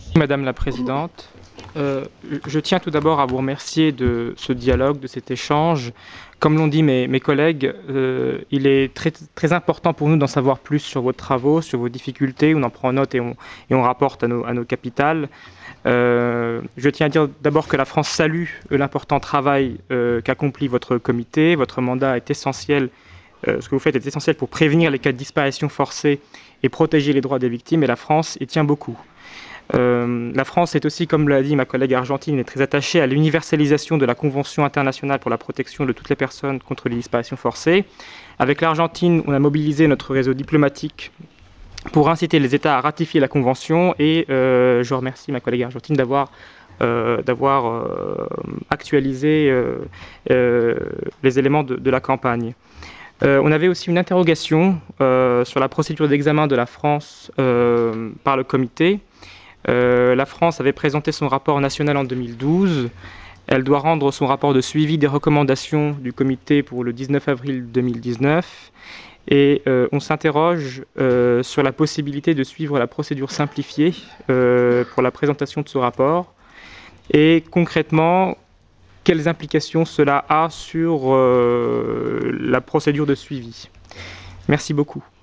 Madame la Présidente. Je tiens tout d'abord à vous remercier de ce dialogue, de cet échange. Comme l'ont dit mes collègues, il est très important pour nous d'en savoir plus sur vos travaux, sur vos difficultés. On en prend note et on rapporte à nos capitales. Je tiens à dire d'abord que la France salue l'important travail qu'accomplit votre comité. Votre mandat est essentiel. Ce que vous faites est essentiel pour prévenir les cas de disparition forcée et protéger les droits des victimes, et la France y tient beaucoup. La France est aussi, comme l'a dit ma collègue argentine, est très attachée à l'universalisation de la Convention internationale pour la protection de toutes les personnes contre les disparitions forcées. Avec l'Argentine, on a mobilisé notre réseau diplomatique pour inciter les États à ratifier la Convention, et je remercie ma collègue argentine d'avoir actualisé les éléments de la campagne. On avait aussi une interrogation sur la procédure d'examen de la France par le comité. La France avait présenté son rapport national en 2012. Elle doit rendre son rapport de suivi des recommandations du comité pour le 19 avril 2019. Et on s'interroge sur la possibilité de suivre la procédure simplifiée pour la présentation de ce rapport. Et concrètement, quelles implications cela a sur la procédure de suivi. Merci beaucoup.